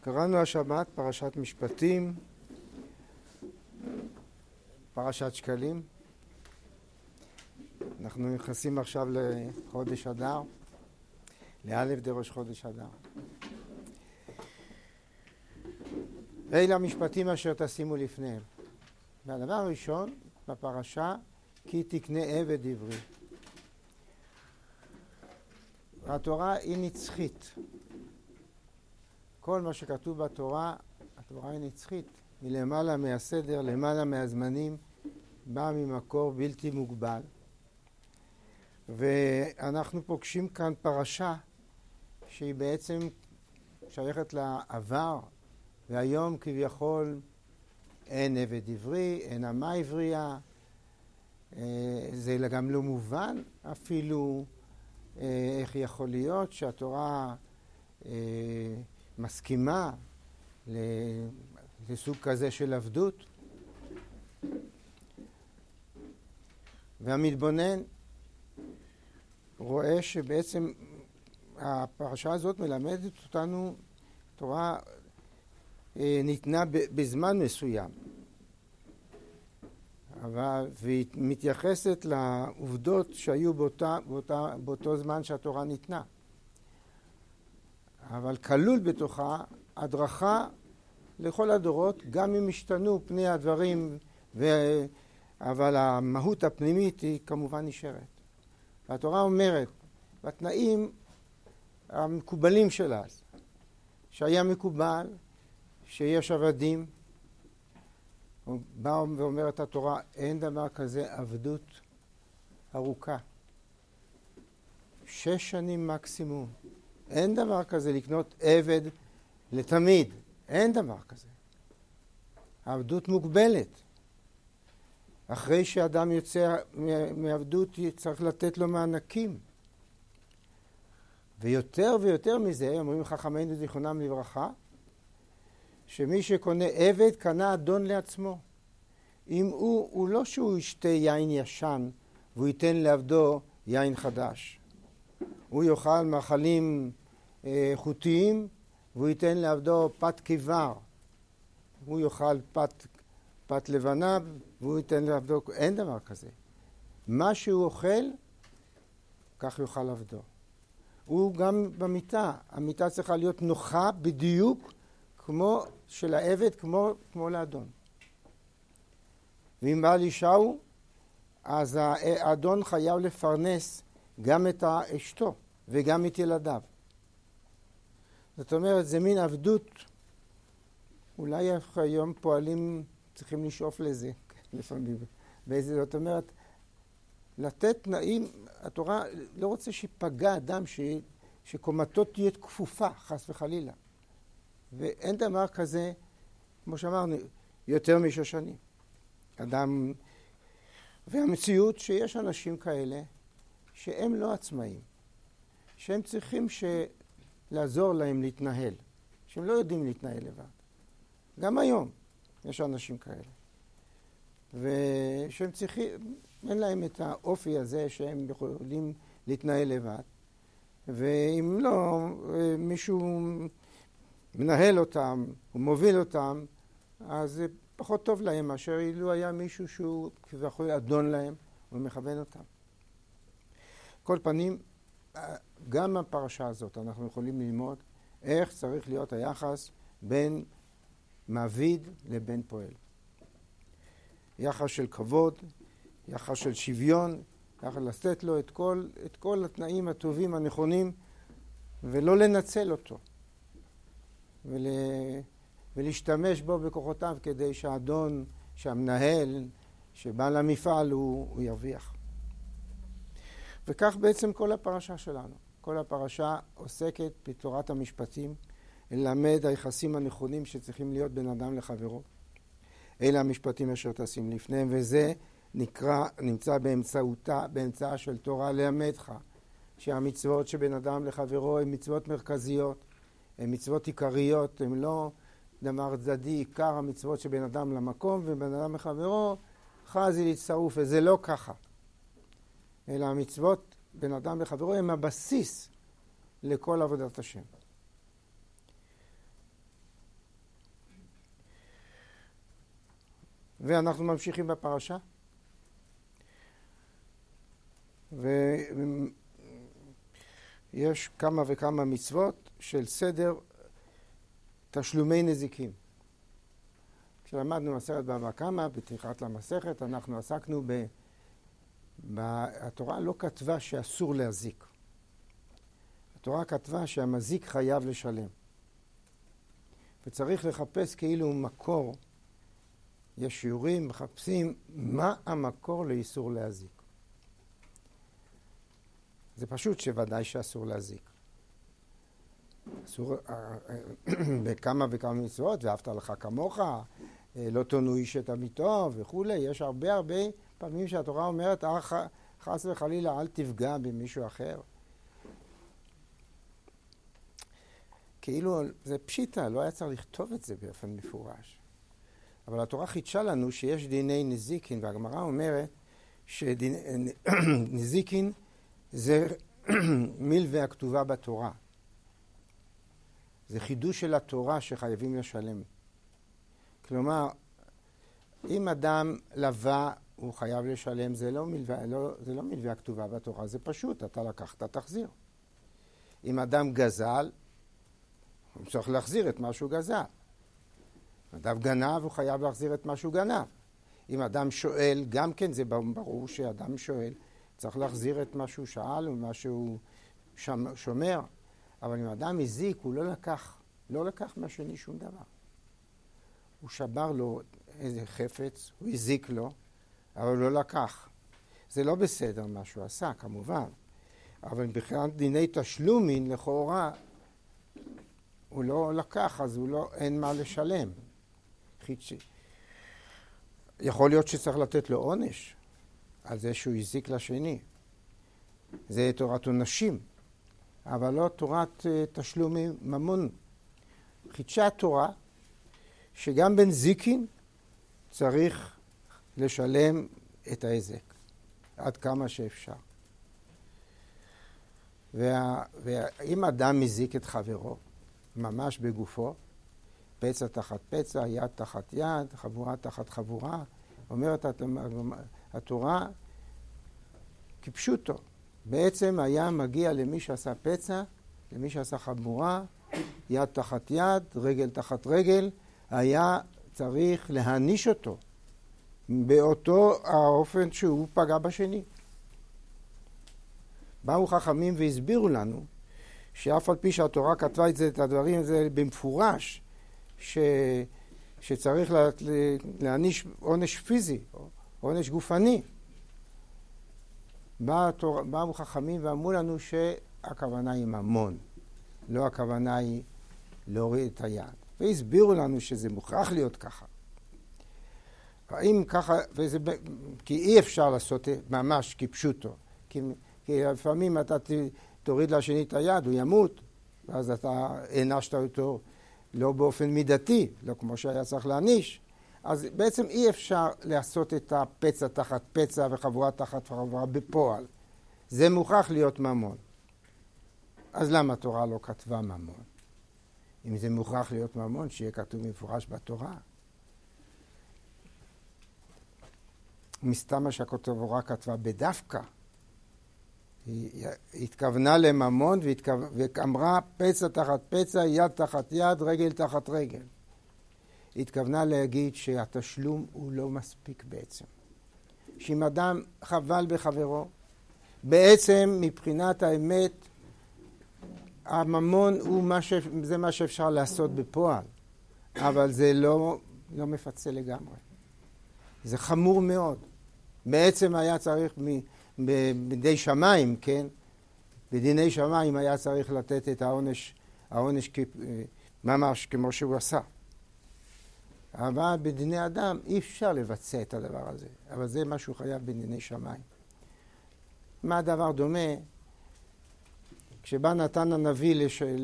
קראנו השבת פרשת משפטים, פרשת שקלים. אנחנו נכנסים עכשיו לחודש אדר, לאלף דראש חודש אדר. אלה המשפטים אשר תשימו לפניהם. והדבר הראשון בפרשה, כי תקנה עבד עברי. התורה היא נצחית. כל מה שכתוב בתורה, התורה היא נצחית. מלמעלה מהסדר, למעלה מהזמנים, בא ממקור בלתי מוגבל. ואנחנו פוגשים כאן פרשה שהיא בעצם שייכת לעבר, והיום כביכול אין עבד עברי, אין אמה עברייה. זה גם לא מובן אפילו איך יכול להיות שהתורה מסכימה לסוג כזה של עבדות. והמתבונן רואה שבעצם הפרשה הזאת מלמדת אותנו, תורה ניתנה בזמן מסוים, והיא מתייחסת לעובדות שהיו באותו זמן שהתורה ניתנה. אבל כלול בתוכה הדרכה לכל הדורות, גם אם השתנו פני הדברים, אבל המהות הפנימית היא כמובן נשארת. והתורה אומרת, בתנאים המקובלים של אז, שהיה מקובל שיש עבדים, באה ואומרת התורה, אין דבר כזה עבדות ארוכה. 6 שנים מקסימום. אין דבר כזה לקנות עבד לתמיד. אין דבר כזה. העבדות מוגבלת. אחרי שאדם יוצא מעבדות צריך לתת לו מענקים. ויותר ויותר מזה, אומרים חכמינו זיכרונם לברכה, שמי שקונה עבד קנה אדון לעצמו. אם הוא לא שהוא ישתה יין ישן והוא ייתן לעבדו יין חדש. הוא יאכל מאכלים איכותיים והוא ייתן לעבדו פת קיבר. הוא יאכל פת לבנה והוא ייתן לעבדו, אין דבר כזה. מה שהוא אוכל, כך יאכל עבדו. הוא גם במיטה, המיטה צריכה להיות נוחה בדיוק כמו של העבד, כמו לאדון. ואם בעל אישה הוא, אז האדון חייב לפרנס גם את אשתו וגם את ילדיו. זאת אומרת, זה מין עבדות, אולי היום פועלים צריכים לשאוף לזה לפעמים. זאת אומרת, לתת תנאים, התורה לא רוצה שיפגע אדם שקומתו תהיה כפופה, חס וחלילה. ואין דבר כזה, כמו שאמרנו, יותר מ6 שנים. אדם, והמציאות שיש אנשים כאלה שהם לא עצמאים, שהם צריכים לעזור להם להתנהל, שהם לא יודעים להתנהל לבד. גם היום יש אנשים כאלה. ושהם צריכים, אין להם את האופי הזה שהם יכולים להתנהל לבד. ואם לא, מישהו מנהל אותם, הוא מוביל אותם, אז זה פחות טוב להם מאשר אילו היה מישהו שהוא כביכול אדון להם ומכוון אותם. כל פנים, גם הפרשה הזאת אנחנו יכולים ללמוד איך צריך להיות היחס בין מעביד לבין פועל. יחס של כבוד, יחס של שוויון, יחס לתת לו את כל התנאים הטובים הנכונים ולא לנצל אותו. ולהשתמש בו בכוחותיו כדי שהאדון, שהמנהל, שבא למפעל הוא ירוויח. וכך בעצם כל הפרשה שלנו. כל הפרשה עוסקת בתורת המשפטים, ללמד היחסים הנכונים שצריכים להיות בין אדם לחברו. אלה המשפטים אשר תשים לפניהם, וזה נמצא באמצעה של תורה ללמדך, שהמצוות שבין אדם לחברו הן מצוות מרכזיות, הן מצוות עיקריות, הן לא דבר צדדי, עיקר המצוות שבין אדם למקום ובין אדם לחברו, חזי להצטרוף, וזה לא ככה. אלא המצוות בין אדם לחברו הם הבסיס לכל עבודת השם. ואנחנו ממשיכים בפרשה. ויש כמה וכמה מצוות של סדר תשלומי נזיקים. כשלמדנו מסכת בבא קמא, בפתיחת למסכת, אנחנו עסקנו התורה לא כתבה שאסור להזיק. התורה כתבה שהמזיק חייב לשלם. וצריך לחפש כאילו מקור. יש שיעורים, מחפשים מה המקור לאיסור להזיק. זה פשוט שוודאי שאסור להזיק. אסור בכמה וכמה מצוות, ואהבת לך כמוך, לא תונו איש את עמיתו וכו'. יש הרבה פעמים שהתורה אומרת, חס וחלילה אל תפגע במישהו אחר. כאילו זה פשיטה, לא היה צריך לכתוב את זה באופן מפורש. אבל התורה חידשה לנו שיש דיני נזיקין, והגמרא אומרת שנזיקין זה מלווה הכתובה בתורה. זה חידוש של התורה שחייבים לשלם. כלומר, אם אדם לווה, הוא חייב לשלם, זה לא מלווה הכתובה בתורה, זה פשוט, אתה לקחת, תחזיר. אם אדם גזל, הוא צריך להחזיר את מה שהוא גזל. אם אדם גנב, הוא חייב להחזיר את מה שהוא גנב. אם אדם שואל, גם כן זה ברור שאדם שואל, צריך להחזיר את מה שהוא שאל ומה שהוא שומר. אבל אם אדם הזיק, הוא לא לקח מהשני שום דבר. הוא שבר לו איזה חפץ, הוא הזיק לו, אבל הוא לא לקח. זה לא בסדר מה שהוא עשה, כמובן. אבל מבחינת דיני תשלומין, לכאורה, הוא לא לקח, אז אין מה לשלם. יכול להיות שצריך לתת לו עונש על זה שהוא הזיק לשני. זה תורת עונשים, אבל לא תורת תשלומים ממון. חידשה התורה שגם בן זיקין צריך לשלם את ההיזק עד כמה שאפשר. ואם אדם מזיק את חברו, ממש בגופו, פצע תחת פצע, יד תחת יד, חבורה תחת חבורה, אומרת התורה כפשוטו. בעצם היה מגיע למי שעשה פצע, למי שעשה חבורה, יד תחת יד, רגל תחת רגל, היה צריך להעניש אותו באותו האופן שהוא פגע בשני. באו חכמים והסבירו לנו שאף על פי שהתורה כתבה את הדברים הזה במפורש, שצריך להעניש עונש פיזי, עונש גופני. באו חכמים ואמרו לנו שהכוונה היא ממון, לא הכוונה היא להוריד את היד. והסבירו לנו שזה מוכרח להיות ככה. האם ככה, כי אי אפשר לעשות ממש כפשוטו. כי לפעמים אתה תוריד לשני את היד, הוא ימות, ואז אתה הענשת אותו לא באופן מידתי, לא כמו שהיה צריך להעניש. אז בעצם אי אפשר לעשות את הפצע תחת פצע וחבורה תחת חבורה בפועל. זה מוכרח להיות ממון. אז למה התורה לא כתבה ממון? אם זה מוכרח להיות ממון, שיהיה כתוב מפורש בתורה. מסתמה שהתורה כתבה בדווקא. היא התכוונה לממון ואמרה פצע תחת פצע, יד תחת יד, רגל תחת רגל. היא התכוונה להגיד שהתשלום הוא לא מספיק בעצם. שאם אדם חבל בחברו, בעצם מבחינת האמת, הממון זה מה שאפשר לעשות בפועל, אבל זה לא מפצה לגמרי. זה חמור מאוד. בעצם היה צריך בדי שמיים, כן? בדיני שמיים היה צריך לתת את העונש ממש כמו שהוא עשה. אבל בדיני אדם אי אפשר לבצע את הדבר הזה. אבל זה משהו חייב בדיני שמיים. מה הדבר דומה? כשבא נתן הנביא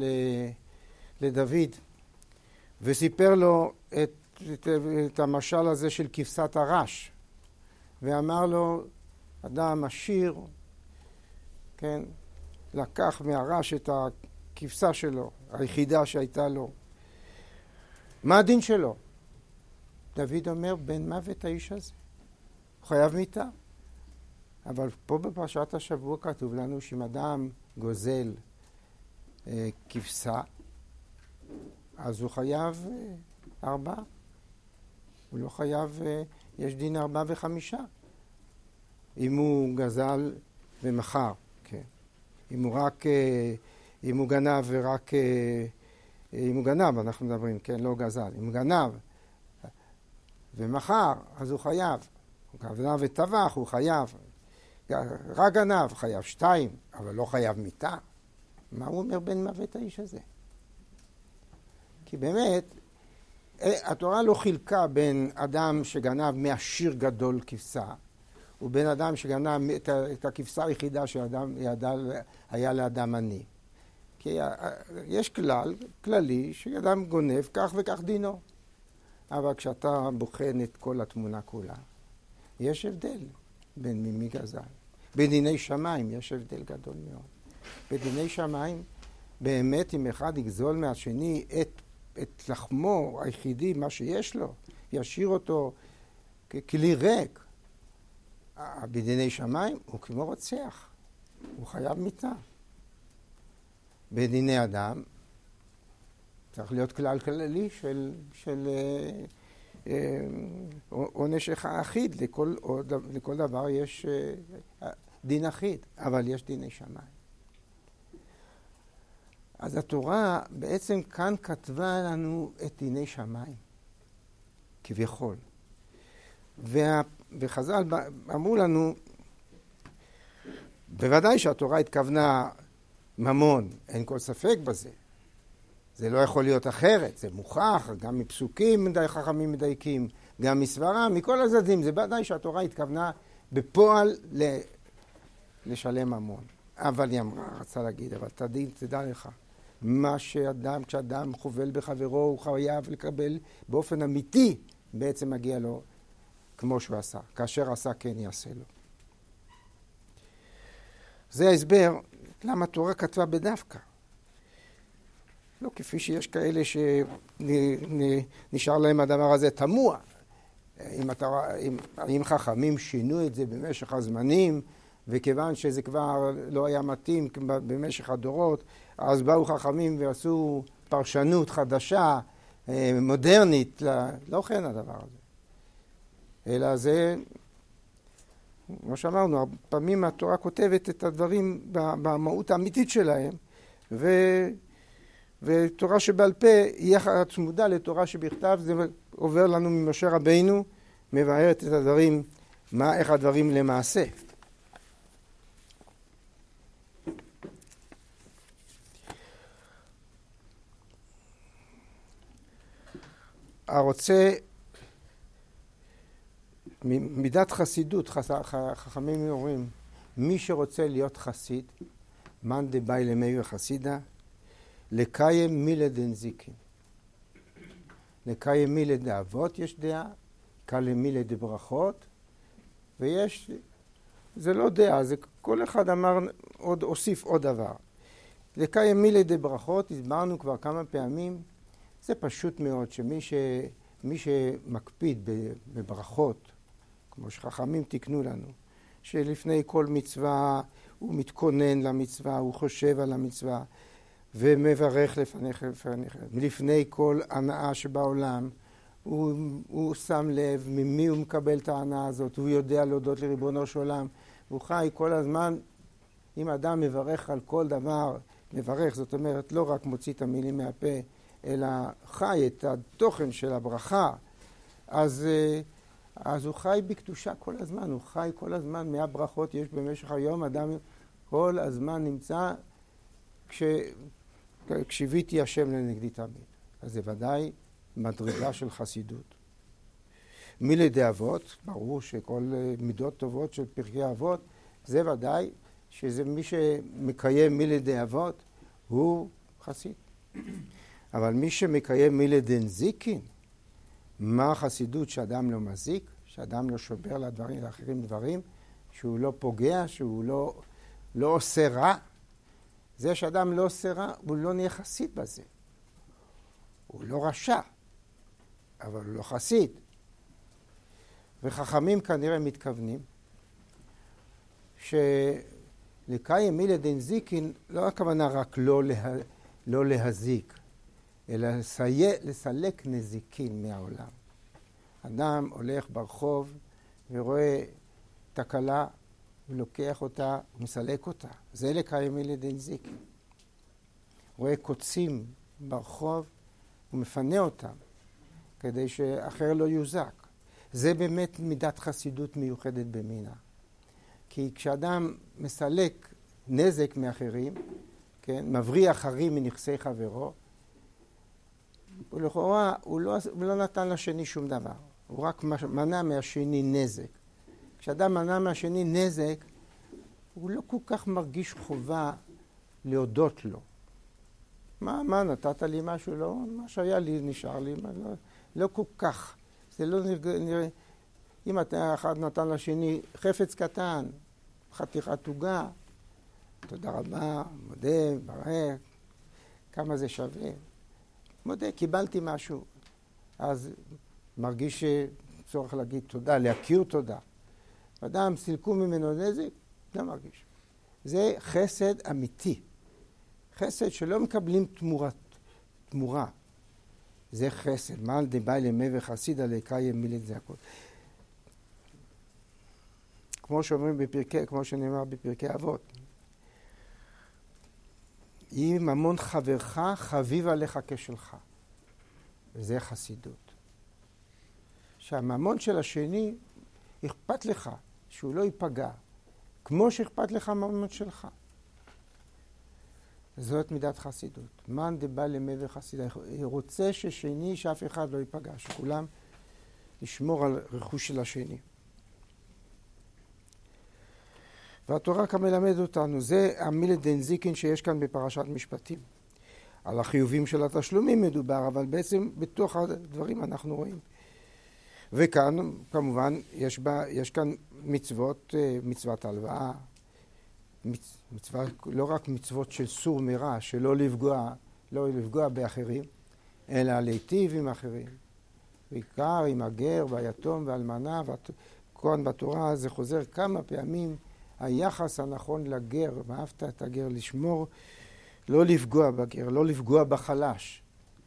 לדוד וסיפר לו את המשל הזה של כבשת הרש, ואמר לו, אדם עשיר, כן, לקח מהרש את הכבשה שלו, היחידה שהייתה לו. מה הדין שלו? דוד אומר, בן מוות האיש הזה. הוא חייב מיתה. אבל פה בפרשת השבוע כתוב לנו שאם אדם גוזל כבשה, אז הוא חייב 4. הוא לא חייב, יש דין 4 ו5. אם הוא גזל ומכר, כן. אם הוא גנב ורק, אם הוא גנב, אנחנו מדברים, כן, לא גזל. אם הוא גנב ומכר, אז הוא חייב. הוא גנב וטבח, הוא חייב. רק גנב, חייב 2, אבל לא חייב מיתה. מה הוא אומר בן מוות האיש הזה? כי באמת, התורה לא חילקה בין אדם שגנב מעשיר גדול כבשה, ובין אדם שגנב את הכבשה היחידה היה לאדם עני. כי יש כללי שאדם גונב כך וכך דינו. אבל כשאתה בוחן את כל התמונה כולה, יש הבדל בין מי גזל. בדיני שמיים יש הבדל גדול מאוד. בדיני שמיים, באמת אם אחד יגזול מהשני את לחמו היחידי, מה שיש לו, ישאיר אותו ככלי ריק, בדיני שמיים הוא כמו רוצח, הוא חייב מיתה. בדיני אדם צריך להיות כללי של עונש אחיד. לכל דבר יש דין אחיד, אבל יש דיני שמיים. אז התורה בעצם כאן כתבה לנו את דיני שמיים, כביכול. וחז"ל אמרו לנו, בוודאי שהתורה התכוונה ממון, אין כל ספק בזה. זה לא יכול להיות אחרת, זה מוכח, גם מפסוקים חכמים מדייקים, גם מסברה, מכל הצדדים. זה ודאי שהתורה התכוונה בפועל לשלם ממון. אבל היא רצה להגיד, אבל תדע לך, כשאדם חובל בחברו, הוא חייב לקבל באופן אמיתי, בעצם מגיע לו כמו שהוא עשה. כאשר עשה, כן יעשה לו. זה ההסבר למה התורה כתבה בדווקא. לא כפי שיש כאלה שנשאר להם הדבר הזה תמוה. אם חכמים שינו את זה במשך הזמנים, וכיוון שזה כבר לא היה מתאים במשך הדורות, אז באו חכמים ועשו פרשנות חדשה, מודרנית, לא כן הדבר הזה. אלא זה, כמו שאמרנו, פעמים התורה כותבת את הדברים במהות האמיתית שלהם, ותורה שבעל פה היא צמודה לתורה שבכתב. זה עובר לנו ממשה רבינו, מבארת את הדברים, איך הדברים למעשה. הרוצה מידת חסידות, חכמים אומרים, מי שרוצה להיות חסיד, מאן דבאי למי וחסידה, לקיים מילה דנזיקין. לקיים מילה דאבות יש דעה, קיים מילה דברכות, ויש, זה לא דעה, זה כל אחד אמר, הוסיף עוד דבר. לקיים מילה דברכות, הסברנו כבר כמה פעמים, זה פשוט מאוד שמי שמקפיד בברכות, כמו שחכמים תקנו לנו, שלפני כל מצווה הוא מתכונן למצווה, הוא חושב על המצווה, ומברך לפני כל הנאה שבעולם, הוא שם לב ממי הוא מקבל את ההנאה הזאת, הוא יודע להודות לריבונו של עולם, הוא חי כל הזמן. אם אדם מברך על כל דבר, מברך, זאת אומרת לא רק מוציא את המילים מהפה, אלא חי את התוכן של הברכה, אז הוא חי בקדושה כל הזמן, הוא חי כל הזמן. 100 ברכות יש במשך היום, אדם כל הזמן נמצא כשביתי השם לנגדי תמיד. אז זה ודאי מדרגה של חסידות. מילי דאבות, ברור שכל מידות טובות של פרקי אבות, זה ודאי שזה מי שמקיים מילי דאבות הוא חסיד. אבל מי שמקיים מילי דנזיקין, מה החסידות? שאדם לא מזיק, שאדם לא שובר לדברים לאחרים דברים, שהוא לא פוגע, שהוא לא עושה רע. זה שאדם לא עושה רע, הוא לא נהיה חסיד בזה. הוא לא רשע, אבל הוא לא חסיד. וחכמים כנראה מתכוונים, שלקיים מילי דנזיקין לא הכוונה רק לא להזיק, אלא לסלק נזיקין מהעולם. אדם הולך ברחוב ורואה תקלה, ולוקח אותה ומסלק אותה. זה לקיים מילי דנזיקין. רואה קוצים ברחוב ומפנה אותם, כדי שאחר לא יוזק. זה באמת מידת חסידות מיוחדת במינה. כי כשאדם מסלק נזק מאחרים, כן, מבריח הרים מנכסי חברו, ולכאורה הוא לא נתן לשני שום דבר. הוא רק מנע מהשני נזק. כשאדם מנע מהשני נזק, הוא לא כל כך מרגיש חובה להודות לו. מה נתת לי משהו? לא, מה שהיה לי נשאר לי, לא כל כך. זה לא נראה, אם אחד נתן לשני חפץ קטן, חתיכת עוגה, תודה רבה, מודה, ברך, כמה זה שווה. מודה, קיבלתי משהו. אז מרגיש צורך להגיד תודה, להכיר תודה. אדם סילקו ממנו נזק, לא מרגיש. זה חסד אמיתי. חסד שלא מקבלים תמורה. זה חסד. מעל דבאי למי וחסידה לקיים מילי זעקות. כמו שנאמר בפרקי אבות. אם ממון חברך חביב עליך כשלך. זה חסידות. שהממון של השני אכפת לך שהוא לא ייפגע, כמו שאכפת לך הממון שלך. זאת מידת חסידות. מן דבא למי וחסידה. רוצה ששני, שאף אחד לא ייפגע, שכולם ישמור על רכוש של השני. והתורה כמלמד אותנו, זה המילי דנזיקין שיש כאן בפרשת משפטים. על החיובים של התשלומים מדובר, אבל בעצם בתוך הדברים אנחנו רואים. וכאן, כמובן, יש כאן מצוות, מצוות הלוואה, לא רק מצוות של סור מרע, שלא לפגוע באחרים, אלא להיטיב עם אחרים. בעיקר עם הגר והיתום והאלמנה, וכאן בתורה זה חוזר כמה פעמים, היחס הנכון לגר, ואהבת את הגר, לשמור, לא לפגוע בגר, לא לפגוע בחלש.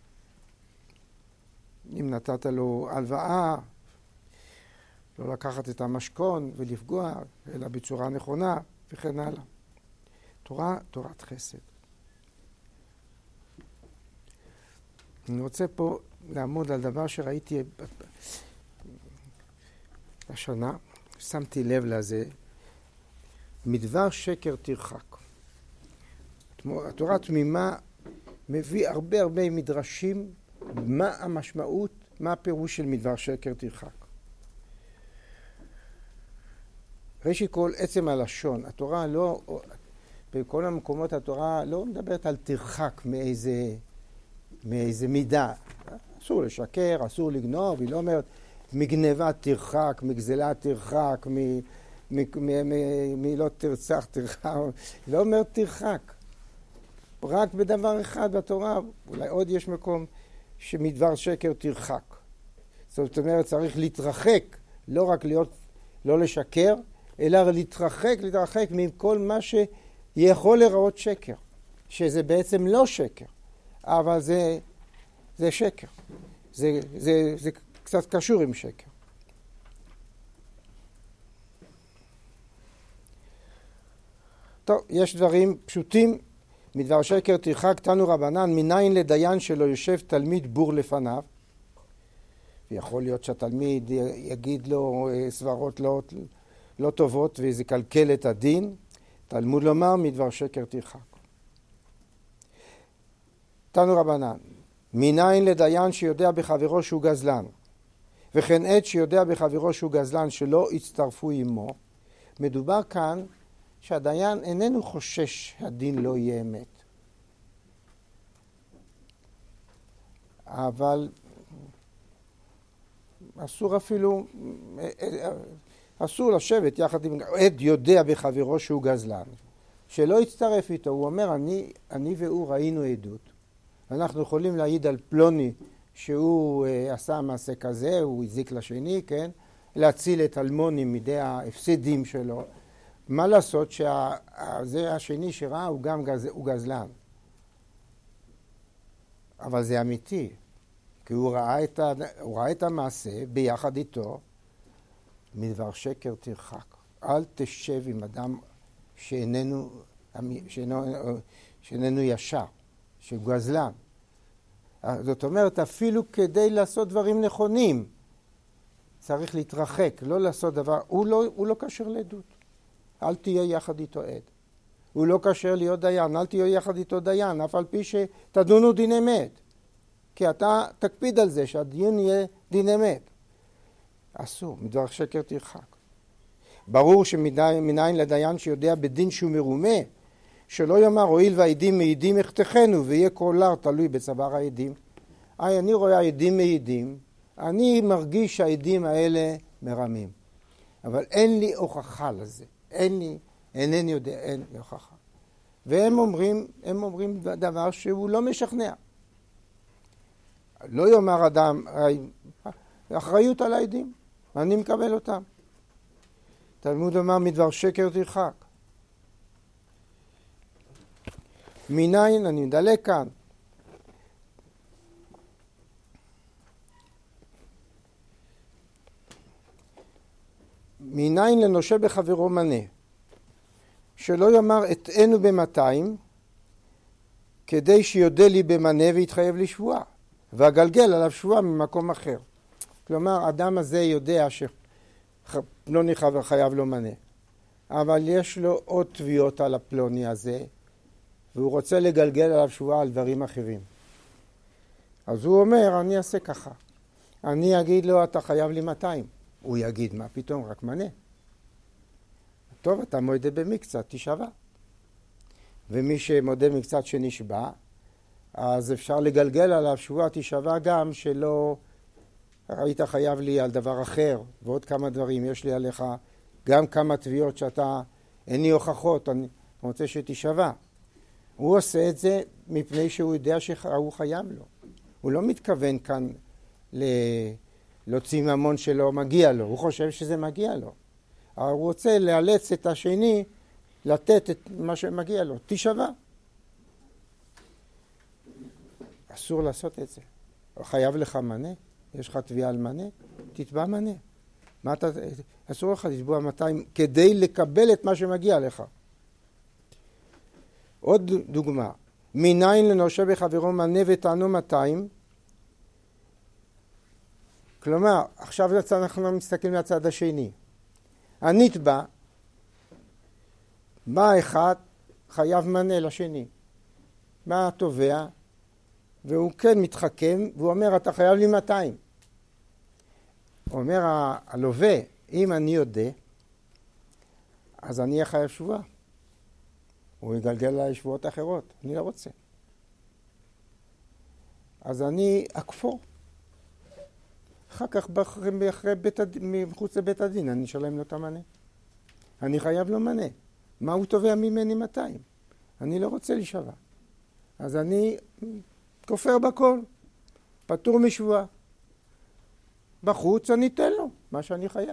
אם נתת לו הלוואה, לא לקחת את המשכון ולפגוע, אלא בצורה נכונה, וכן הלאה. תורת חסד. אני רוצה פה לעמוד על דבר שראיתי השנה, שמתי לב לזה, מדבר שקר תרחק. התורה התמימה מביא הרבה מדרשים, מה המשמעות, מה הפירוש של מדבר שקר תרחק. ראשית כל, עצם הלשון, התורה לא, בכל המקומות התורה לא מדברת על תרחק מאיזה מידה. אסור לשקר, אסור לגנוב, היא לא אומרת מגנבה תרחק, מגזלה תרחק, מלא תרצח תרחק, היא לא אומרת תרחק. רק בדבר אחד בתורה, אולי עוד יש מקום שמדבר שקר תרחק. זאת אומרת, צריך להתרחק, לא רק לא לשקר, אלא להתרחק מכל מה שיכול לראות שקר. שזה בעצם לא שקר, אבל זה שקר. זה קצת קשור עם שקר. טוב, יש דברים פשוטים. מדבר שקר תרחק תנו רבנן, מניין לדיין שלו יושב תלמיד בור לפניו. ויכול להיות שהתלמיד יגיד לו סברות לא טובות וזה קלקל את הדין. תלמוד לומר מדבר שקר תרחק. תנו רבנן, מניין לדיין שיודע בחברו שהוא גזלן, וכן עד שיודע בחברו שהוא גזלן שלא יצטרפו עמו. מדובר כאן שהדיין איננו חושש שהדין לא יהיה אמת. אבל אסור לשבת יחד עם עד יודע בחברו שהוא גזלן. שלא יצטרף איתו, הוא אומר, אני והוא ראינו עדות. אנחנו יכולים להעיד על פלוני שהוא עשה מעשה כזה, הוא הזיק לשני, כן? להציל את אלמוני מידי ההפסדים שלו. מה לעשות שזה השני שראה הוא גם גזלן. אבל זה אמיתי, כי הוא ראה את המעשה ביחד איתו, מדבר שקר תרחק. אל תשב עם אדם שאיננו ישר, שהוא גזלן. זאת אומרת, אפילו כדי לעשות דברים נכונים, צריך להתרחק, לא לעשות דבר, הוא לא קשר לעדות. אל תהיה יחד איתו עד. הוא לא קשר להיות דיין, אל תהיה יחד איתו דיין, אף על פי שתדונו דין אמת. כי אתה תקפיד על זה שהדיון יהיה דין אמת. אסור, מדבר שקר תרחק. ברור שמנין לדיין שיודע בדין שהוא מרומה, שלא יאמר הואיל והעדים מעידים יחתכנו ויהיה קולר תלוי בצוואר העדים. אני רואה העדים מעידים, אני מרגיש שהעדים האלה מרמים. אבל אין לי הוכחה לזה. אינני יודע, אין לי הוכחה. והם אומרים דבר שהוא לא משכנע. לא יאמר אדם, אחריות על העדים, אני מקבל אותם. תלמוד אומר מדבר שקר תרחק. מניין, אני מדלק כאן. מניין לנושה בחברו מנה, שלא יאמר אתאנו ב200, כדי שיודה לי במנה ויתחייב לי שבועה, ואגלגל עליו שבועה ממקום אחר. כלומר, האדם הזה יודע שפלוני חייב לו מנה, אבל יש לו עוד תביעות על הפלוני הזה, והוא רוצה לגלגל עליו שבועה על דברים אחרים. אז הוא אומר, אני אעשה ככה. אני אגיד לו, אתה חייב לי 200. הוא יגיד, מה פתאום? רק מנה. טוב, אתה מודה במקצת, תשבע. ומי שמודה מקצת שנשבע, אז אפשר לגלגל עליו שבועה תשבע גם שלא היית חייב לי על דבר אחר, ועוד כמה דברים. יש לי עליך גם כמה תביעות שאתה, אין לי הוכחות, אני רוצה שתשבע. הוא עושה את זה מפני שהוא יודע שהוא חייב לו. הוא לא מתכוון כאן להוציא ממון שלא מגיע לו, הוא חושב שזה מגיע לו. אבל הוא רוצה לאלץ את השני לתת את מה שמגיע לו. תשבע. אסור לעשות את זה. חייב לך מנה, יש לך תביעה על מנה, תתבע מנה. אסור לך לתבוע 200 כדי לקבל את מה שמגיע לך. עוד דוגמה, מניין לנושה בחברו מנה וטענו 200, כלומר, עכשיו אנחנו מסתכלים מהצד השני. הנתבע, בא אחד חייב מנה לשני. בא התובע, והוא כן מתחכם, והוא אומר, אתה חייב לי 200. הוא אומר, הלווה, אם אני יודע, אז אני אהיה חייב שבועה. הוא יגלגל עליי שבועות אחרות, אני לא רוצה. אז אני אכפור. אחר כך מחוץ לבית הדין, אני אשלם לו את המנה. אני חייב לו מנה. מה הוא תובע ממני 200? אני לא רוצה להישבע. אז אני כופר בכל, פטור משבועה. בחוץ אני אתן לו מה שאני חייב.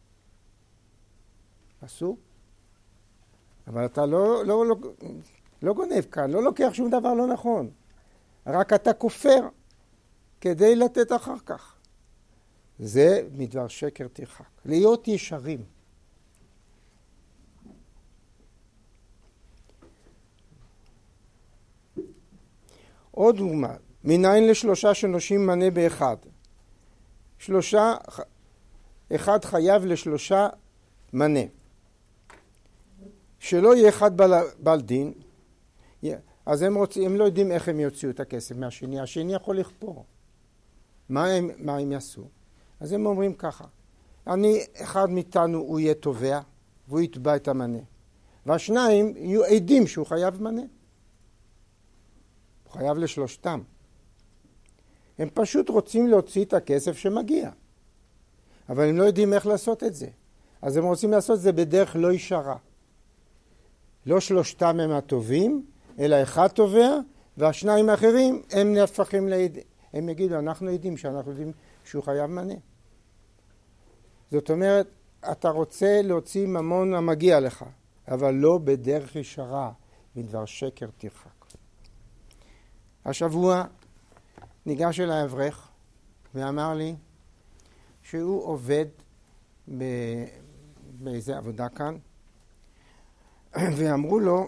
אסור. אבל אתה לא גונב כאן, לא לוקח שום דבר לא נכון. רק אתה כופר כדי לתת אחר כך. זה מדבר שקר תרחק. להיות ישרים. עוד דוגמה, מניין לשלושה שנושים מנה באחד. אחד חייב לשלושה מנה. שלא יהיה אחד בעל דין, אז הם לא יודעים איך הם יוציאו את הכסף מהשני. השני יכול לכפור. מה הם יעשו? אז הם אומרים ככה, אחד מאיתנו הוא יהיה תובע, והוא יתבע את המנה. והשניים יהיו עדים שהוא חייב מנה. הוא חייב לשלושתם. הם פשוט רוצים להוציא את הכסף שמגיע. אבל הם לא יודעים איך לעשות את זה. אז הם רוצים לעשות את זה בדרך לא ישרה. לא שלושתם הם הטובים, אלא אחד תובע, והשניים האחרים הם נהפכים לעדים. הם יגידו, אנחנו יודעים שאנחנו יודעים שהוא חייב מנה. זאת אומרת, אתה רוצה להוציא ממון המגיע לך, אבל לא בדרך ישרה, מדבר שקר תרחק. השבוע ניגש אליי אברך ואמר לי שהוא עובד באיזה עבודה כאן, ואמרו לו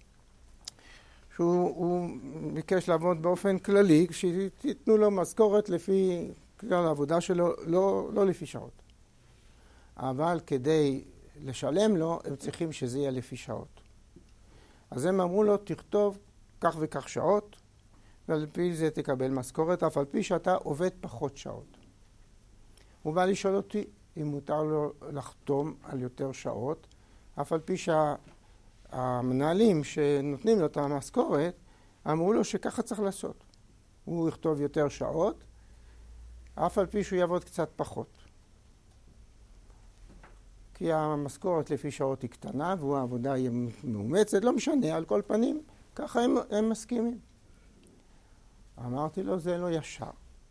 שהוא ביקש לעבוד באופן כללי, שתיתנו לו משכורת לפי כלל העבודה שלו, לא לפי שעות. אבל כדי לשלם לו, הם צריכים שזה יהיה לפי שעות. אז הם אמרו לו, תכתוב כך וכך שעות, ועל פי זה תקבל משכורת, אף על פי שאתה עובד פחות שעות. הוא בא לשאול אותי אם מותר לו לחתום על יותר שעות, אף על פי שהמנהלים שנותנים לו את המשכורת, אמרו לו שככה צריך לעשות. הוא יכתוב יותר שעות, אף על פי שהוא יעבוד קצת פחות. כי המשכורת לפי שעות היא קטנה, והעבודה היא מאומצת, לא משנה, על כל פנים, ככה הם מסכימים. אמרתי לו, זה לא ישר.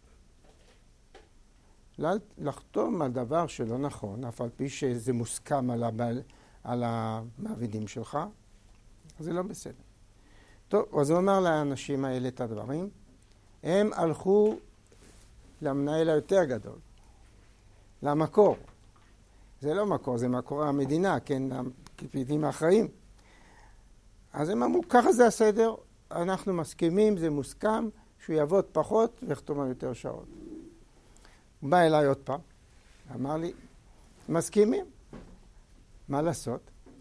לחתום על דבר שלא נכון, אף על פי שזה מוסכם על המעבידים שלך, זה לא בסדר. טוב, אז הוא אמר לאנשים האלה את הדברים. הם הלכו למנהל היותר גדול, למקור. זה לא מקור, זה מקור המדינה, כן, הפקידים האחראים. אז הם אמרו, ככה זה הסדר, אנחנו מסכימים, זה מוסכם, שהוא יעבוד פחות ויחתום על יותר שעות. הוא בא אליי עוד פעם, אמר לי, מסכימים? מה לעשות?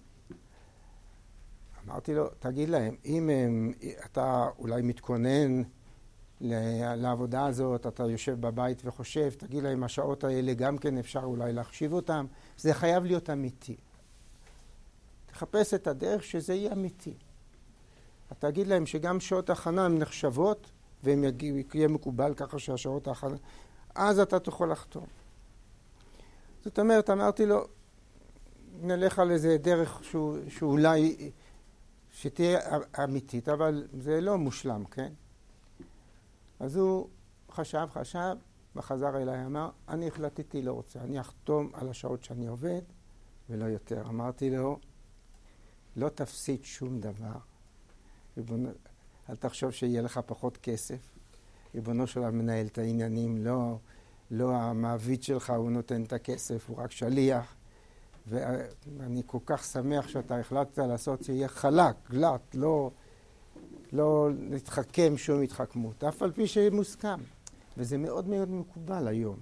אמרתי לו, תגיד להם, אם אתה אולי מתכונן לעבודה הזאת, אתה יושב בבית וחושב, תגיד להם, השעות האלה גם כן אפשר אולי להחשיב אותם, זה חייב להיות אמיתי. תחפש את הדרך שזה יהיה אמיתי. אתה תגיד להם שגם שעות ההכנה הן נחשבות, והם יהיה מקובל ככה שהשעות ההכנה, אז אתה תוכל לחתום. זאת אומרת, אמרתי לו, נלך על איזה דרך שאולי, שתהיה אמיתית, אבל זה לא מושלם, כן? אז הוא חשב, וחזר אליי, אמר, אני החלטתי לא רוצה, אני אחתום על השעות שאני עובד, ולא יותר. אמרתי לו, לא תפסיד שום דבר. אל תחשוב שיהיה לך פחות כסף. ריבונו של עולם מנהל את העניינים, לא המעביד שלך, הוא נותן את הכסף, הוא רק שליח. ואני כל כך שמח שאתה החלטת לעשות שיהיה חלק, גלט, לא להתחכם שום התחכמות, אף על פי שמוסכם. וזה מאוד מאוד מקובל היום,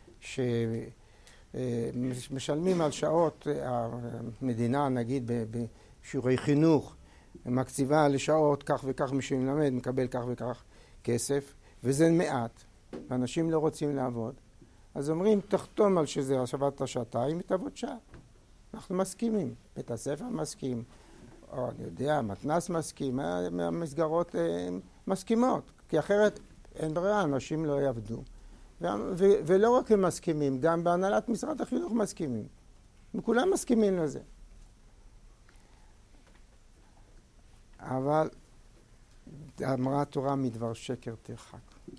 שמשלמים על שעות, המדינה נגיד בשיעורי חינוך, מקציבה לשעות כך וכך מי שמלמד, מקבל כך וכך כסף, וזה מעט, ואנשים לא רוצים לעבוד. אז אומרים, תחתום על שזה השבת השעתיים, תעבוד שעה. אנחנו מסכימים, בית הספר מסכים, או אני יודע, מתנ"ס מסכים, המסגרות מסכימות, כי אחרת אין ברירה, אנשים לא יעבדו. ולא רק הם מסכימים, גם בהנהלת משרד החינוך מסכימים. וכולם מסכימים לזה. אבל אמרה התורה מדבר שקר תרחק.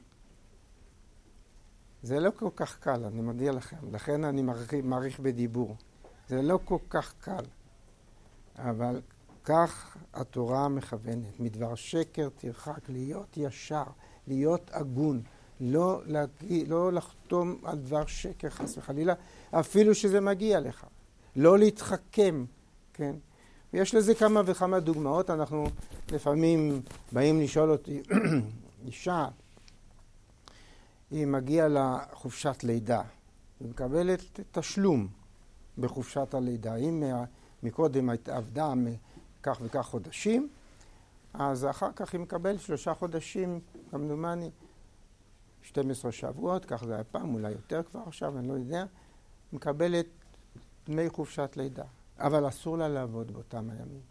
זה לא כל כך קל, אני מודיע לכם. לכן אני מעריך בדיבור. זה לא כל כך קל. אבל כך התורה מכוונת. מדבר שקר תרחק, להיות ישר, להיות הגון. לא לחתום על דבר שקר חס וחלילה, אפילו שזה מגיע לך. לא להתחכם, כן? ויש לזה כמה וכמה דוגמאות. אנחנו לפעמים באים לשאול אותי, אישה, היא מגיעה לחופשת לידה, היא מקבלת תשלום בחופשת הלידה. אם מקודם עבדה כך וכך חודשים, אז אחר כך היא מקבלת 3 חודשים, כמדומני, 12 שבועות, כך זה היה פעם, אולי יותר כבר עכשיו, אני לא יודע, מקבלת דמי חופשת לידה. אבל אסור לה לעבוד באותם הימים.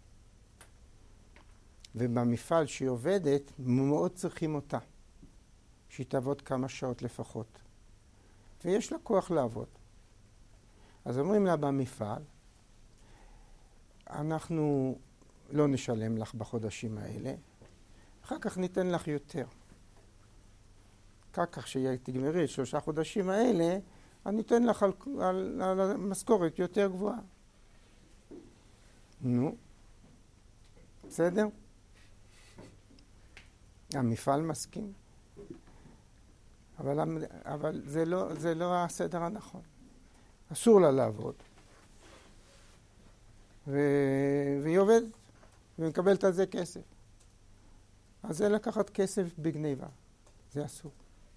ובמפעל שהיא עובדת, מאוד צריכים אותה. שהיא תעבוד כמה שעות לפחות. ויש לה כוח לעבוד. אז אומרים לה במפעל, אנחנו לא נשלם לך בחודשים האלה, אחר כך ניתן לך יותר. כך שתגמרי את 3 חודשים האלה, אני אתן לך על המשכורת יותר גבוהה. נו, בסדר? המפעל מסכים. אבל זה לא הסדר הנכון. אסור לה לעבוד. והיא עובדת, ומקבלת על זה כסף. אז זה לקחת כסף בגניבה. זה אסור.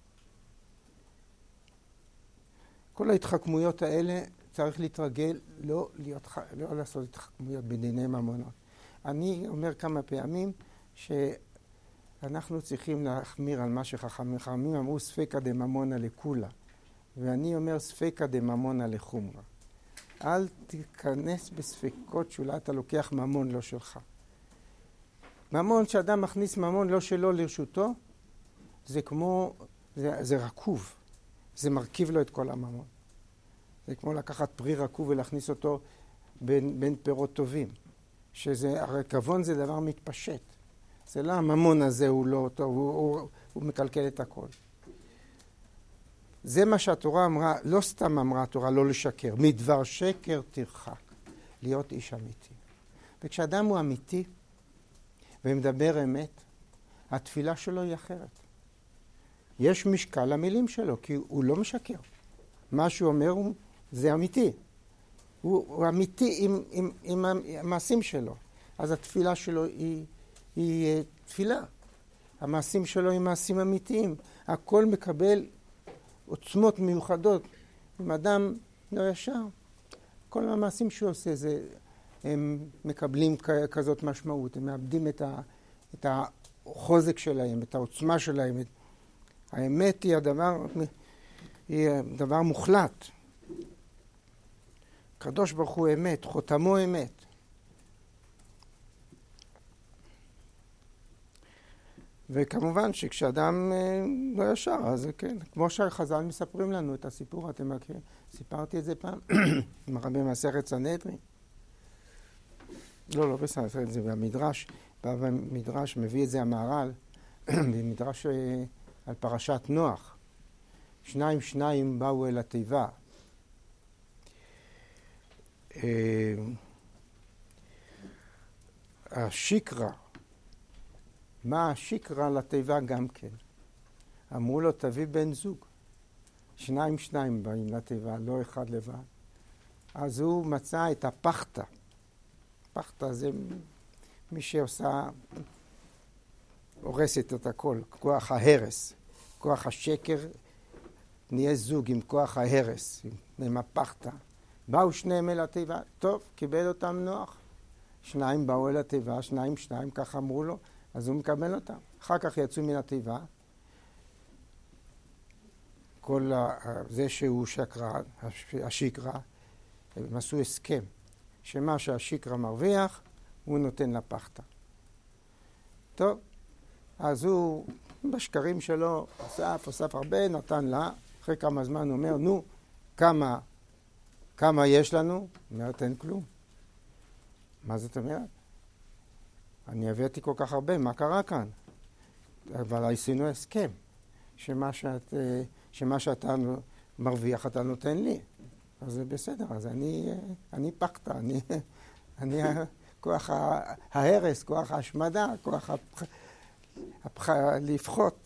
כל ההתחכמויות האלה צריך להתרגל, לא לעשות התחכמויות בדיני ממונות. אני אומר כמה פעמים שאנחנו צריכים להחמיר על מה שחכמים. חכמים אמרו ספקא דממונא לכולה, ואני אומר ספקא דממונא לחומרא. אל תיכנס בספקות שאולי אתה לוקח ממון לא שלך. ממון, שאדם מכניס ממון לא שלו לרשותו, זה כמו, זה רקוב. זה מרכיב לו את כל הממון. זה כמו לקחת פרי רקוב ולהכניס אותו בין פירות טובים. הרקבון זה דבר מתפשט. זה לא הממון הזה הוא לא טוב, הוא מקלקל את הכל. זה מה שהתורה אמרה, לא סתם אמרה התורה לא לשקר. מדבר שקר תרחק, להיות איש אמיתי. וכשאדם הוא אמיתי ומדבר אמת, התפילה שלו היא אחרת. יש משקל למילים שלו, כי הוא לא משקר. מה שהוא אומר זה אמיתי. הוא אמיתי עם המעשים שלו. אז התפילה שלו היא תפילה. המעשים שלו הם מעשים אמיתיים. הכל מקבל עוצמות מיוחדות. אם אדם לא ישר, כל המעשים שהוא עושה, הם מקבלים כזאת משמעות. הם מאבדים את החוזק שלהם, את העוצמה שלהם. האמת היא דבר מוחלט. הקדוש ברוך הוא אמת, חותמו אמת. וכמובן שכשאדם לא ישר, אז כן, כמו שהחז"ל מספרים לנו את הסיפור, אתם מכירים? סיפרתי את זה פעם, במסכת סנהדרין. לא בסנהדרין, זה במדרש. במדרש מביא את זה המהר"ל, במדרש על פרשת נוח. שניים באו אל התיבה. השיקרא, מה השיקרא לתיבה גם כן? אמרו לו תביא בן זוג. שניים באים לתיבה, לא אחד לבד. אז הוא מצא את הפחתא. פחתא זה מי שעושה, הורסת את הכל, כוח ההרס. כוח השקר נהיה זוג עם כוח ההרס, עם הפחתא. באו שניהם אל התיבה, טוב, קיבל אותם נוח. שניים באו אל התיבה, שניים, כך אמרו לו, אז הוא מקבל אותם. אחר כך יצאו מן התיבה. כל זה שהוא שקרן, השיקרא, הם עשו הסכם, שמה שהשיקרא מרוויח, הוא נותן לפחתא. טוב, אז הוא בשקרים שלו אסף הרבה, נתן לה, אחרי כמה זמן הוא אומר, נו, כמה יש לנו? אומרת, אין כלום. מה זאת אומרת? אני הבאתי כל כך הרבה, מה קרה כאן? אבל עשינו הסכם, שמה שאתה מרוויח אתה נותן לי. אז זה בסדר, אז אני פחתא, אני כוח ההרס, כוח ההשמדה, כוח לפחות.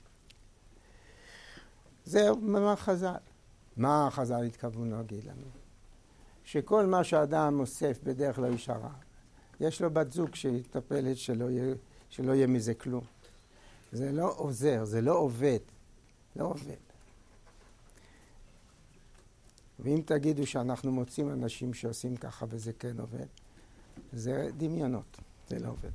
זה מה חז"ל. מה חז"ל התכוונו להגיד לנו? שכל מה שאדם אוסף בדרך לא ישרה, יש לו בת זוג שיטפלת שלא יהיה מזה כלום. זה לא עוזר, זה לא עובד. לא עובד. ואם תגידו שאנחנו מוצאים אנשים שעושים ככה וזה כן עובד, זה דמיונות, זה לא עובד.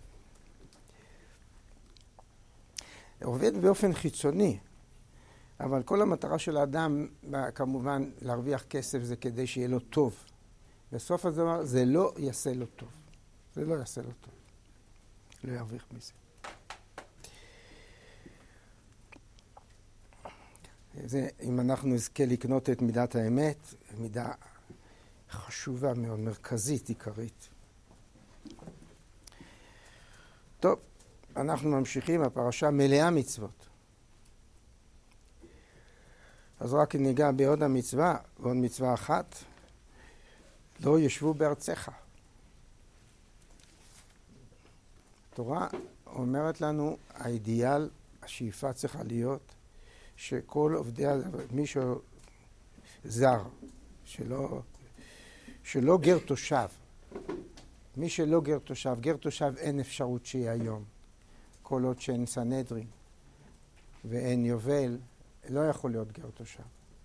עובד באופן חיצוני, אבל כל המטרה של האדם, כמובן, להרוויח כסף זה כדי שיהיה לו טוב. בסוף הדבר, זה לא יעשה לו טוב. זה לא יעשה לו טוב. לא ירוויח מזה. זה, אם אנחנו נזכה לקנות את מידת האמת, מידה חשובה מאוד, מרכזית, עיקרית. טוב, אנחנו ממשיכים, הפרשה מלאה מצוות. אז רק ניגע בעוד המצווה, ועוד מצווה אחת, לא ישבו בארצך. התורה אומרת לנו, האידיאל, השאיפה צריכה להיות, שכל עובדי, מישהו זר, שלא גר תושב, מי שלא גר תושב אין אפשרות שיהיה היום. כל עוד שאין סנהדרין ואין יובל, לא יכול להיות גר תושב.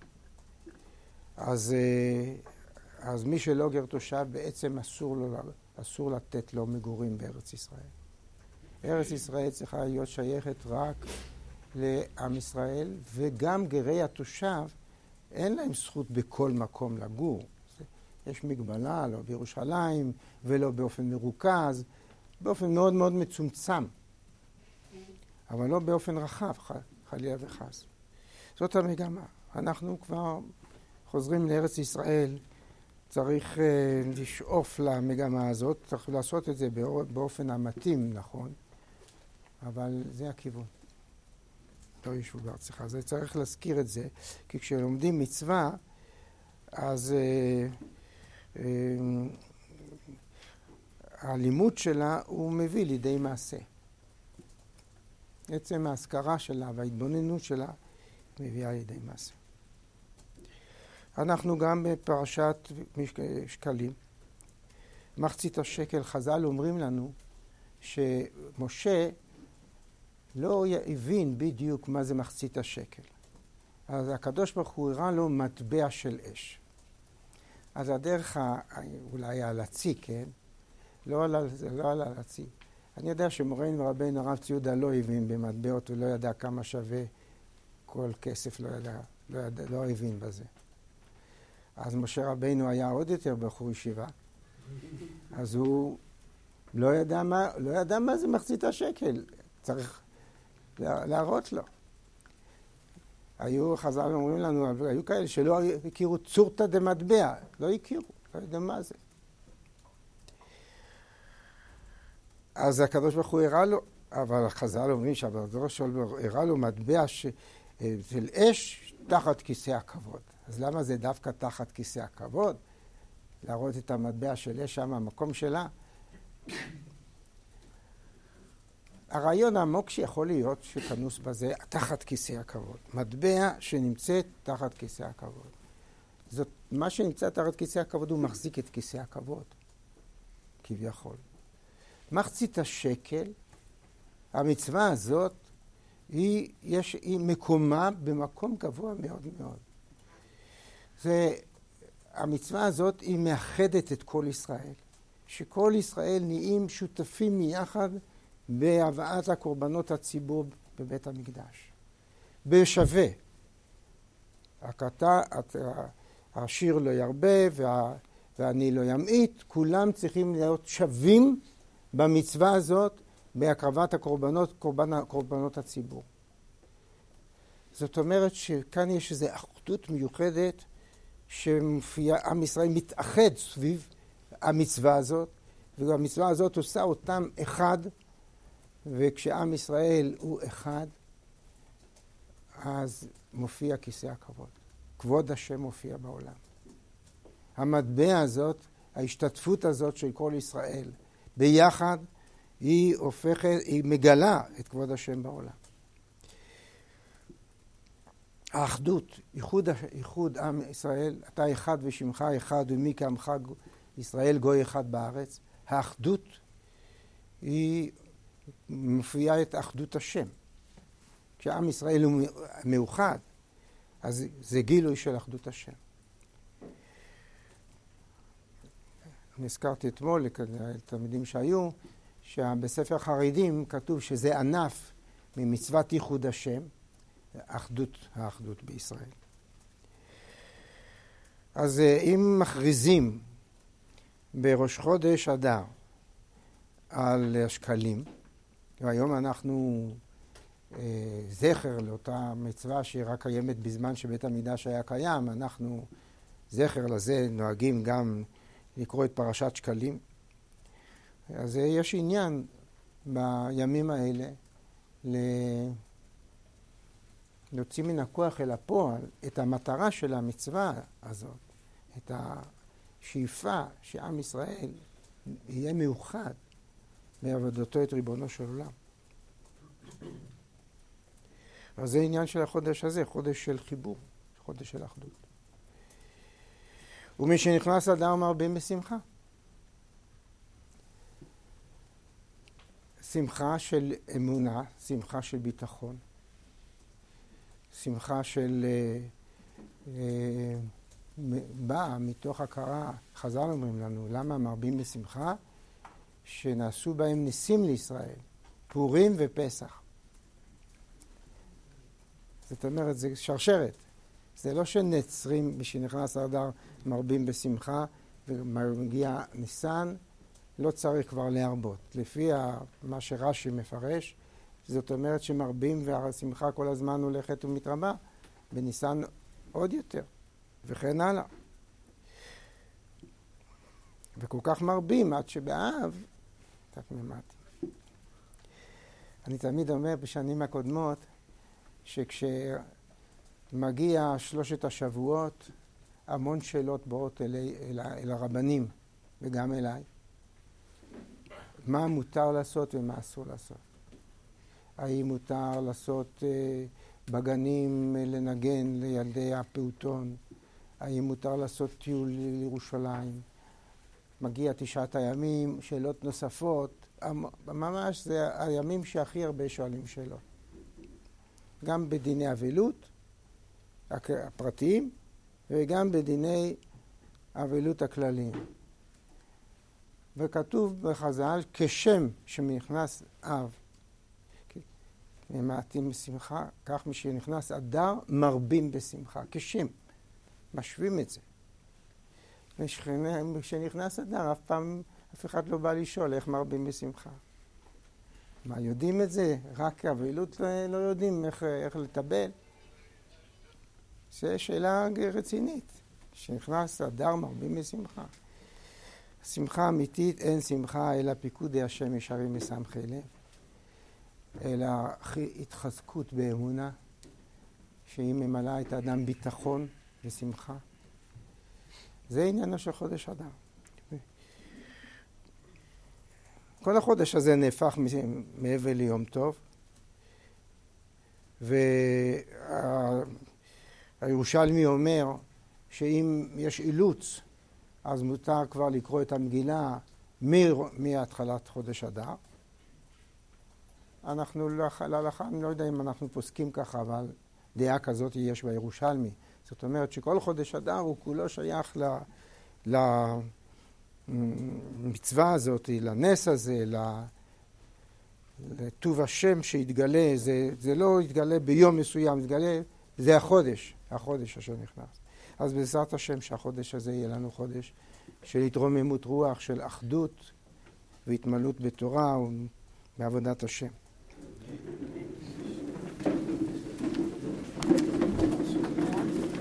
אז מי שלא גר תושב בעצם אסור לתת לו מגורים בארץ ישראל. ארץ ישראל צריכה להיות שייכת רק לעם ישראל, וגם גרי התושב אין להם זכות בכל מקום לגור. יש מגבלה, לא בירושלים ולא באופן מרוכז, באופן מאוד מאוד מצומצם, אבל לא באופן רחב, חלילה וחס. זאת המגמה. אנחנו כבר חוזרים לארץ ישראל, צריך לשאוף למגמה הזאת, צריך לעשות את זה באופן המתאים, נכון, אבל זה הכיוון. לא ישבו בארצך. זה צריך להזכיר את זה, כי כשלומדים מצווה, אז הלימוד שלה הוא מביא לידי מעשה. עצם ההזכרה שלה וההתבוננות שלה מביאה לידי מעשה. אנחנו גם בפרשת שקלים. מחצית השקל, חז"ל אומרים לנו שמשה לא הבין בדיוק מה זה מחצית השקל. אז הקדוש ברוך הוא הראה לו מטבע של אש. אז הדרך אולי הלצי, כן? לא על הלצי. אני יודע שמורנו ורבנו הרב צבי יהודה לא הבין במטבעות, הוא לא ידע כמה שווה כל כסף, לא הבין בזה. אז משה רבנו היה עוד יותר בחור ישיבה, אז הוא לא ידע מה זה מחצית השקל, צריך להראות לו. חז"ל אומרים לנו, היו כאלה שלא הכירו צורתא דמטבע, לא הכירו, לא יודע מה זה. אז הקדוש ברוך הוא הראה לו, אבל חז"ל אומרים שהקדוש ברוך הוא הראה לו מטבע של אש תחת כיסא הכבוד. אז למה זה דווקא תחת כיסא הכבוד? להראות את המטבע של אש שם, המקום שלה. הרעיון העמוק שיכול להיות שכנוס בזה תחת כיסא הכבוד. מטבע שנמצאת תחת כיסא הכבוד. זאת, מה שנמצא תחת כיסא הכבוד הוא מחזיק את כיסא הכבוד, כביכול. מחצית השקל, המצווה הזאת, היא מקומה במקום גבוה מאוד מאוד. המצווה הזאת היא מאחדת את כל ישראל. שכל ישראל נהיים שותפים מיחד בהבאת הקורבנות הציבור בבית המקדש. בשווה. העשיר לא ירבה והעני לא ימעיט, כולם צריכים להיות שווים במצווה הזאת בהקרבת קורבנות הציבור. זאת אומרת שכאן יש איזו אחדות מיוחדת שמופיעה, עם ישראל מתאחד סביב המצווה הזאת, והמצווה הזאת עושה אותם אחד, וכשעם ישראל הוא אחד, אז מופיע כיסא הכבוד. כבוד השם מופיע בעולם. המטבע הזאת, ההשתתפות הזאת של כל ישראל, ביחד היא מגלה את כבוד השם בעולם. האחדות, ייחוד עם ישראל, אתה אחד ושמך אחד ומי כעמך ישראל גוי אחד בארץ. האחדות היא מופיעה את אחדות השם. כשעם ישראל הוא מאוחד, אז זה גילוי של אחדות השם. אני הזכרתי אתמול לתלמידים שהיו, שבספר חרדים כתוב שזה ענף ממצוות ייחוד השם, האחדות בישראל. אז אם מכריזים בראש חודש אדר על השקלים, והיום אנחנו זכר לאותה מצווה שהיא רק קיימת בזמן שבית המקדש היה קיים, אנחנו זכר לזה נוהגים גם לקרוא את פרשת שקלים. אז יש עניין בימים האלה נוציא מן הכוח אל הפועל את המטרה של המצווה הזאת, את השאיפה שעם ישראל יהיה מאוחד בעבודתו את ריבונו של עולם. אז זה עניין של החודש הזה, חודש של חיבור, חודש של אחדות. ומי שנכנס אדר מרבים בשמחה. שמחה של אמונה, שמחה של ביטחון, שמחה של באה מתוך הכרה. חז"ל אומרים לנו, למה מרבים בשמחה? שנעשו בהם ניסים לישראל, פורים ופסח. זאת אומרת, זה שרשרת. זה לא שנצרים, משנכנס אדר מרבים בשמחה, ומגיע ניסן, לא צריך כבר להרבות. לפי מה שרש"י מפרש, זאת אומרת שמרבים והשמחה כל הזמן הולכת ומתרבה, בניסן עוד יותר, וכן הלאה. וכל כך מרבים עד שבאב, תתממתי. אני תמיד אומר בשנים הקודמות, שכשמגיע 3 השבועות, המון שאלות באות אל הרבנים, וגם אליי. מה מותר לעשות ומה אסור לעשות? האם מותר לעשות בגנים לנגן לילדי הפעוטון? האם מותר לעשות טיול לירושלים? מגיע 9 הימים, שאלות נוספות. ממש זה הימים שהכי הרבה שואלים שאלות. גם בדיני אבלות הפרטיים וגם בדיני אבלות הכלליים. וכתוב בחז"ל, כשם שנכנס אב ממעטים בשמחה, כך מי שנכנס אדר מרבים בשמחה. כשם, משווים את זה. כשנכנס אדר, אף אחד לא בא לשאול איך מרבים בשמחה. מה, יודעים את זה? רק אבלות לא יודעים איך לטבל? זו שאלה רצינית. כשנכנס אדר מרבים בשמחה. שמחה אמיתית, אין שמחה אלא פיקודי השם ישרים משמחי לב, אלא התחזקות באמונה, שהיא ממלאה את האדם ביטחון ושמחה. זה עניינו של חודש אדר. כל החודש הזה נהפך מעבר ליום טוב, והירושלמי אומר שאם יש אילוץ, אז מותר כבר לקרוא את המגילה מהתחלת חודש אדר. אנחנו להלכה, אני לא יודע אם אנחנו פוסקים ככה, אבל דעה כזאת יש בירושלמי. זאת אומרת שכל חודש אדר הוא כולו שייך למצווה הזאת, לנס הזה, לטוב השם שהתגלה. זה לא התגלה ביום מסוים, זה החודש אשר נכנס. אז בעזרת השם שהחודש הזה יהיה לנו חודש של התרוממות רוח, של אחדות והתמלאות בתורה ובעבודת השם.